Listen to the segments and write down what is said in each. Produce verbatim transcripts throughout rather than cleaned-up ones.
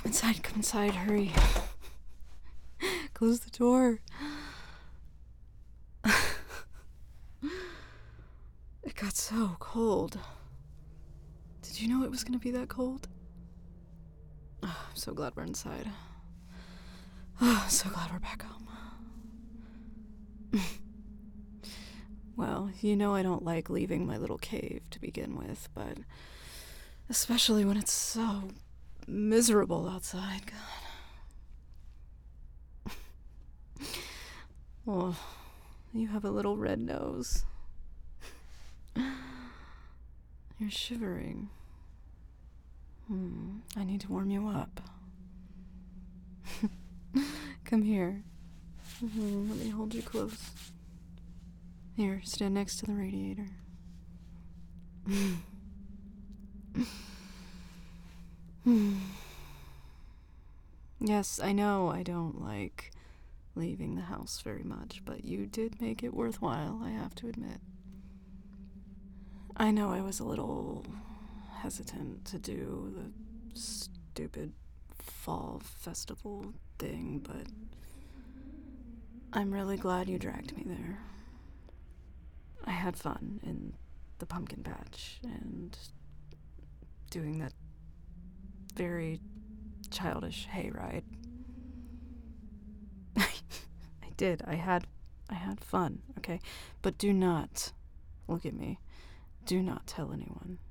inside, come inside, hurry. Close the door. It got so cold. Did you know it was gonna be that cold? Oh, I'm so glad we're inside. Oh, I'm so glad we're back home. Well, you know I don't like leaving my little cave to begin with, but especially when it's so miserable outside, God. Oh, you have a little red nose. You're shivering. Hmm, I need to warm you up. Come here. Mm-hmm. Let me hold you close. Here, stand next to the radiator. Yes, I know I don't like leaving the house very much, but you did make it worthwhile, I have to admit. I know I was a little hesitant to do the stupid fall festival thing, but I'm really glad you dragged me there. I had fun in the pumpkin patch and doing that very childish hayride. I did. I had I had fun, okay? But do not look at me. Do not tell anyone.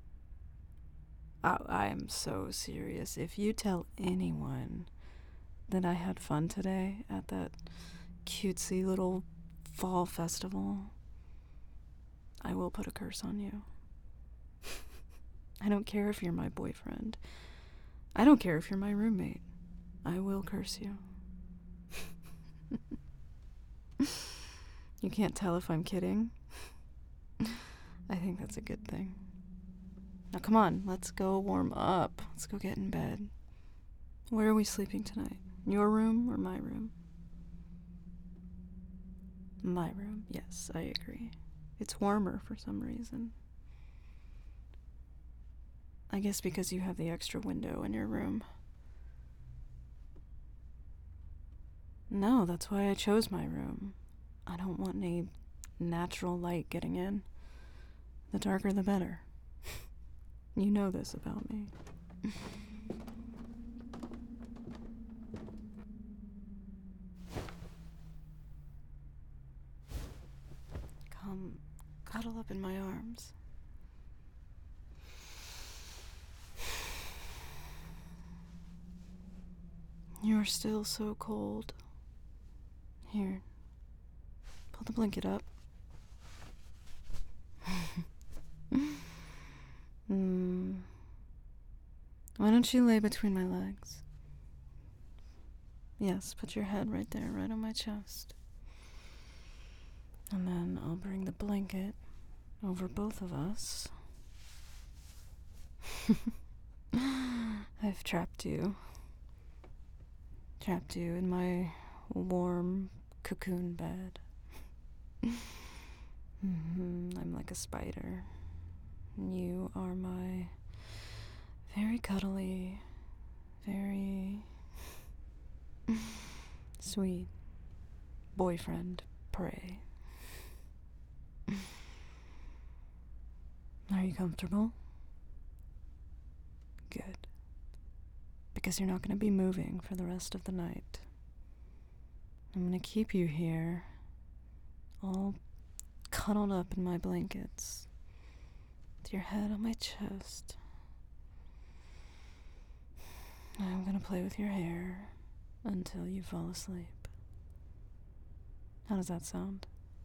I, I am so serious. If you tell anyone that I had fun today at that cutesy little fall festival, I will put a curse on you. I don't care if you're my boyfriend. I don't care if you're my roommate. I will curse you. You can't tell if I'm kidding. I think that's a good thing. Now come on, let's go warm up. Let's go get in bed. Where are we sleeping tonight? Your room or my room? My room, yes, I agree. It's warmer for some reason. I guess because you have the extra window in your room. No, that's why I chose my room. I don't want any natural light getting in. The darker the better. You know this about me. Come, cuddle up in my arms. You're still so cold. Here, pull the blanket up. mm. Why don't you lay between my legs? Yes, put your head right there, right on my chest. And then I'll bring the blanket over both of us. I've trapped you. Trapped you in my warm cocoon bed. mm-hmm. I'm like a spider. You are my very cuddly, very sweet boyfriend prey. Are you comfortable? Good. Because you're not going to be moving for the rest of the night. I'm going to keep you here, all cuddled up in my blankets, with your head on my chest. I'm going to play with your hair until you fall asleep. How does that sound?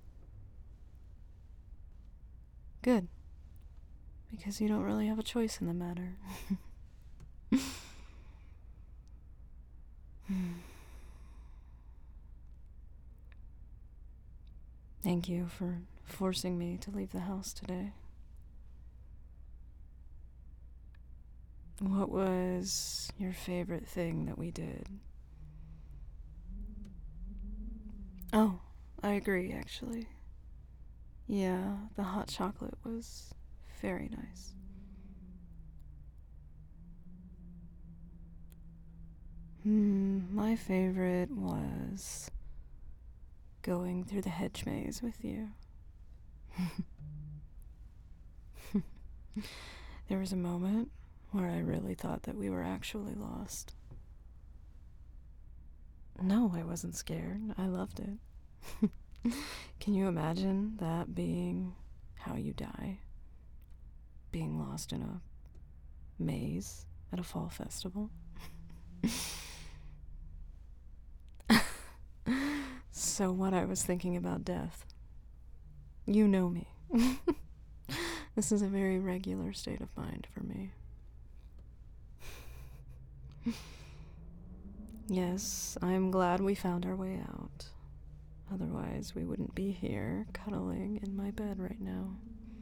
Good. Because you don't really have a choice in the matter. Thank you for forcing me to leave the house today. What was your favorite thing that we did? Oh, I agree, actually. Yeah, the hot chocolate was very nice. Hmm, my favorite was going through the hedge maze with you. There was a moment where I really thought that we were actually lost. No, I wasn't scared. I loved it. Can you imagine that being how you die? Being lost in a maze at a fall festival? So what I was thinking about death. You know me. This is a very regular state of mind for me. Yes, I'm glad we found our way out. Otherwise, we wouldn't be here cuddling in my bed right now.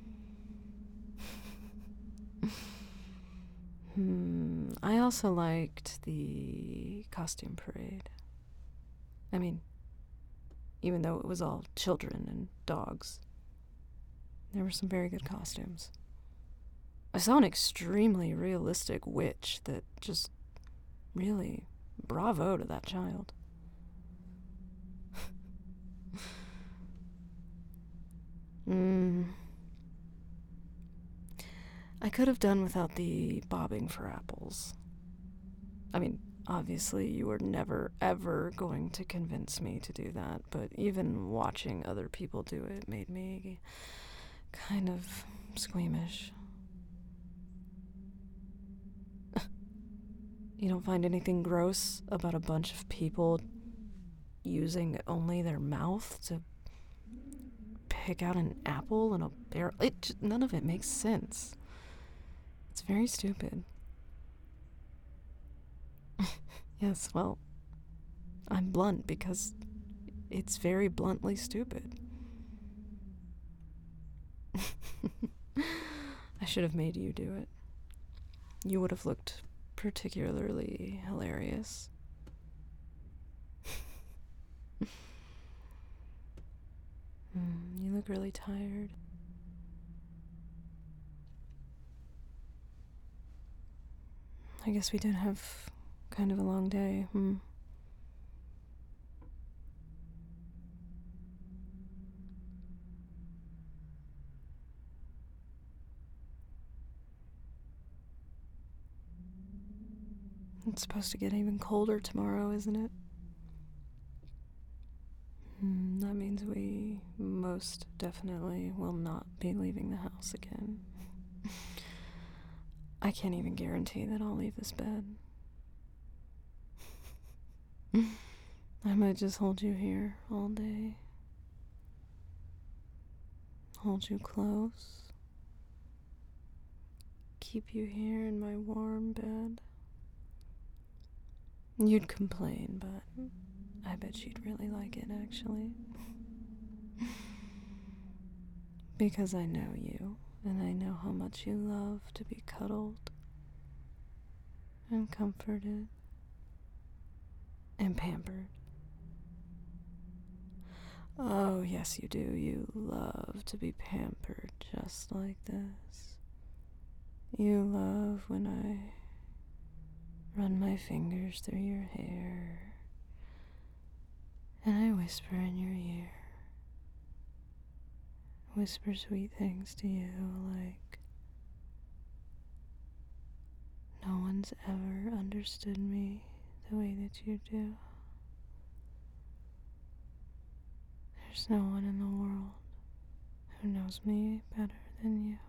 Hmm, I also liked the costume parade. I mean, even though it was all children and dogs, there were some very good costumes. I saw an extremely realistic witch that just really, bravo to that child. Hmm. I could have done without the bobbing for apples. I mean, obviously, you were never, ever going to convince me to do that, but even watching other people do it made me kind of squeamish. You don't find anything gross about a bunch of people using only their mouth to pick out an apple in a barrel? It just, none of it makes sense. It's very stupid. Yes, well, I'm blunt because it's very bluntly stupid. I should have made you do it. You would have looked particularly hilarious. Mm, you look really tired. I guess we did have kind of a long day, hmm. It's supposed to get even colder tomorrow, isn't it? Hmm, that means we most definitely will not be leaving the house again. I can't even guarantee that I'll leave this bed. I might just hold you here all day. Hold you close. Keep you here in my warm bed. You'd complain, but I bet you'd really like it, actually. Because I know you, and I know how much you love to be cuddled and comforted and pampered. Oh, yes, you do. You love to be pampered just like this. You love when I run my fingers through your hair and I whisper in your ear. Whisper sweet things to you like, no one's ever understood me the way that you do. There's no one in the world who knows me better than you.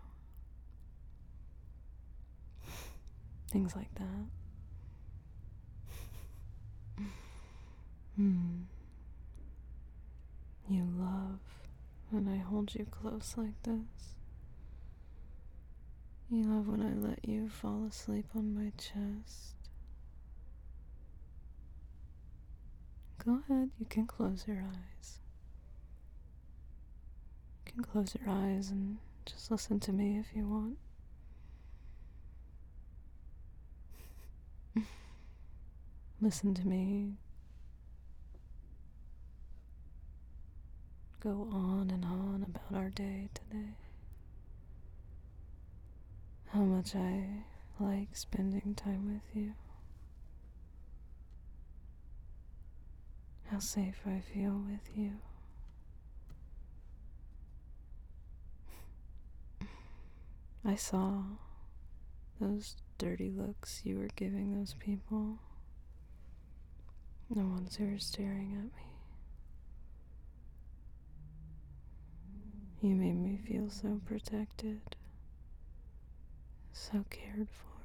Things like that. Hmm. You love when I hold you close like this. You love when I let you fall asleep on my chest. Go ahead, you can close your eyes. You can close your eyes and just listen to me if you want. Listen to me go on and on about our day today. How much I like spending time with you. how safe I feel with you. I saw those dirty looks you were giving those people, the ones who were staring at me. You made me feel so protected, so cared for.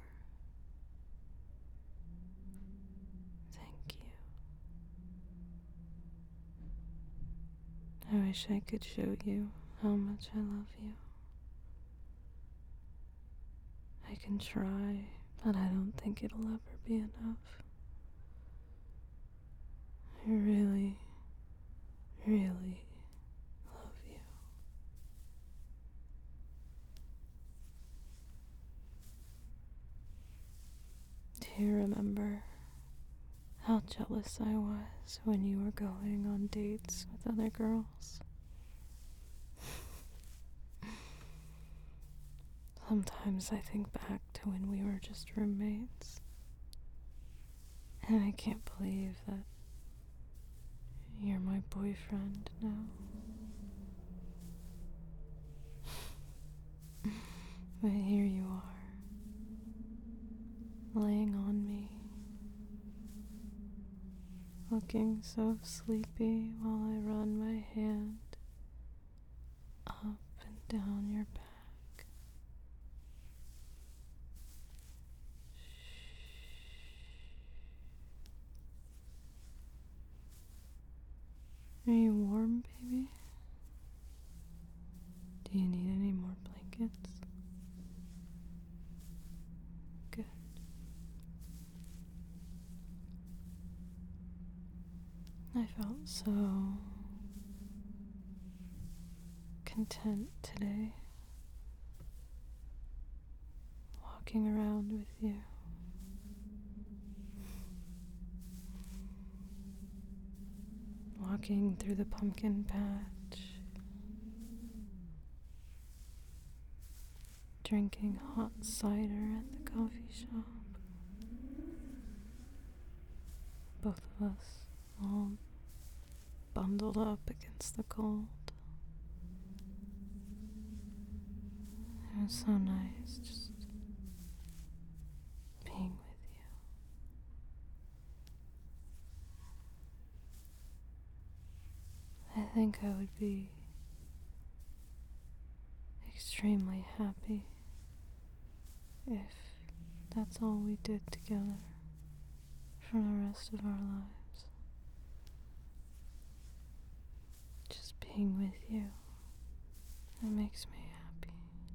Thank you. I wish I could show you how much I love you. I can try, but I don't think it'll ever be enough. I really, really love you. Do you remember how jealous I was when you were going on dates with other girls? Sometimes I think back to when we were just roommates, and I can't believe that you're my boyfriend now. But here you are, laying on me, looking so sleepy while I run my hand up and down your back. Are you warm, baby? Do you need any more blankets? Good. I felt so content today, walking around with you. Walking through the pumpkin patch, drinking hot cider at the coffee shop. Both of us all bundled up against the cold. It was so nice just being with you. I think I would be extremely happy if that's all we did together for the rest of our lives. Just being with you, it makes me happy.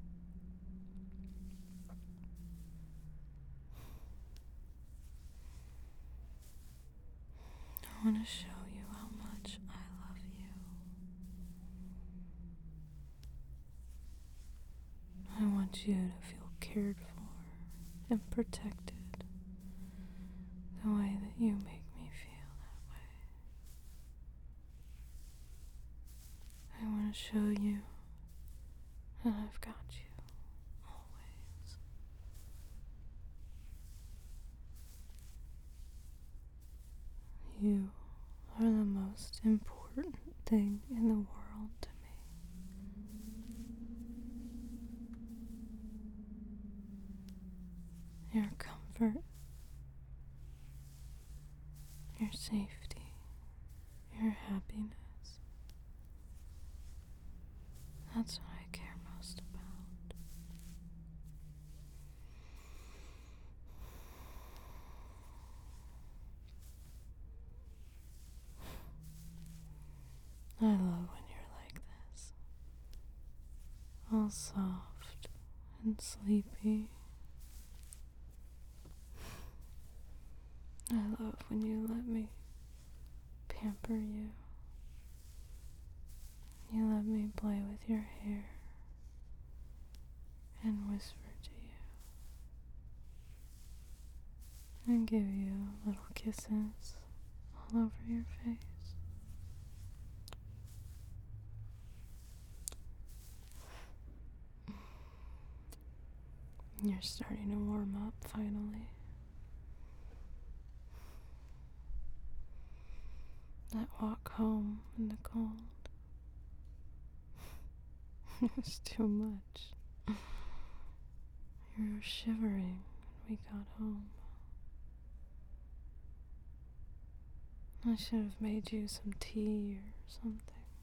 I want to show you how much I love you. I want you to feel cared for and protected the way that you make me feel that way. I want to show you that I've got you always. You are the most important thing in the world to me. Your comfort, your safety, your happiness. That's what I care most about. I love when you're like this, all soft and sleepy. I love when you let me pamper you. You let me play with your hair and whisper to you and give you little kisses all over your face. You're starting to warm up finally. That walk home in the cold. It was too much. You were shivering when we got home. I should have made you some tea or something.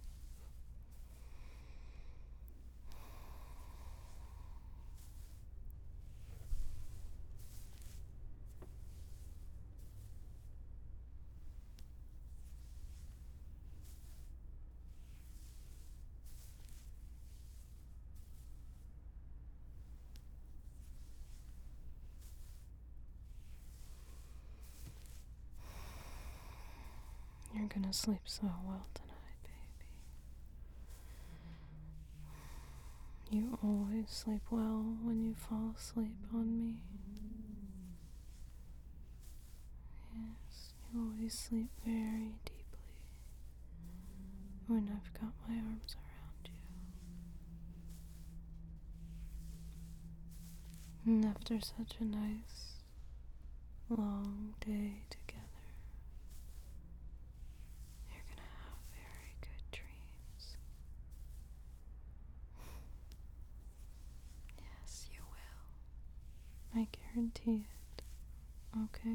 You're gonna sleep so well tonight, baby. You always sleep well when you fall asleep on me. Yes, you always sleep very deeply when I've got my arms around you. And after such a nice, long day together, you're gonna have very good dreams. Yes, you will. I guarantee it. Okay?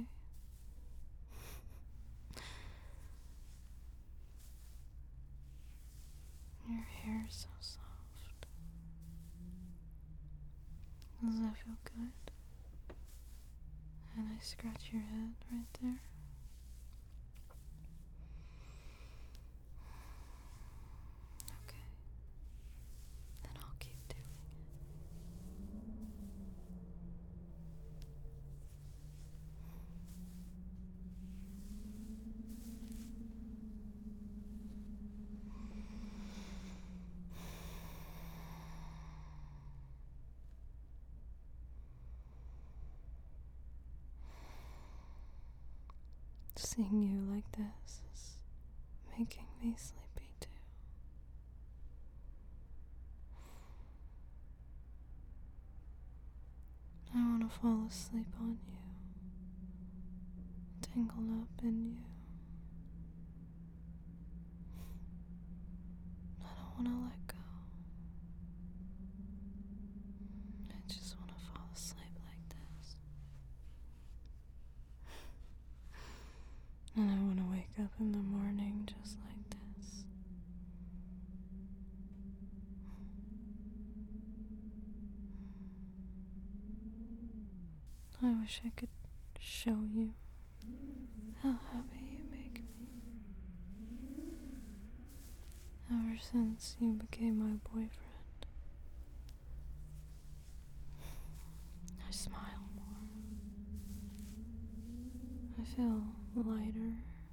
Your hair is so soft. Does that feel good? And I scratch your head right there. Okay. Then I'll keep doing it. Seeing you like this is making me sleepy too. I want to fall asleep on you, tangled up in you. I don't want to let go. I just want to fall asleep like this. And I want to wake up in the morning just like this. I wish I could show you how happy you make me. Ever since you became my boyfriend, I smile more. I feel lighter.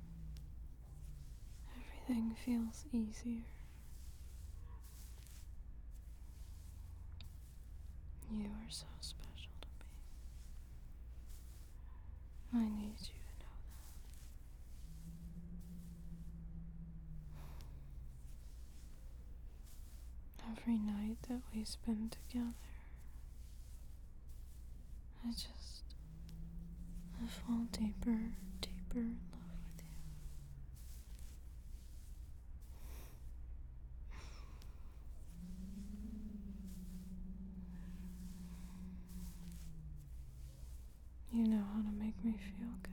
Everything feels easier. You are so special to me. I need you to know that. Every night that we spend together, I just, I fall deeper, deeper in love with you. You know how to make me feel good.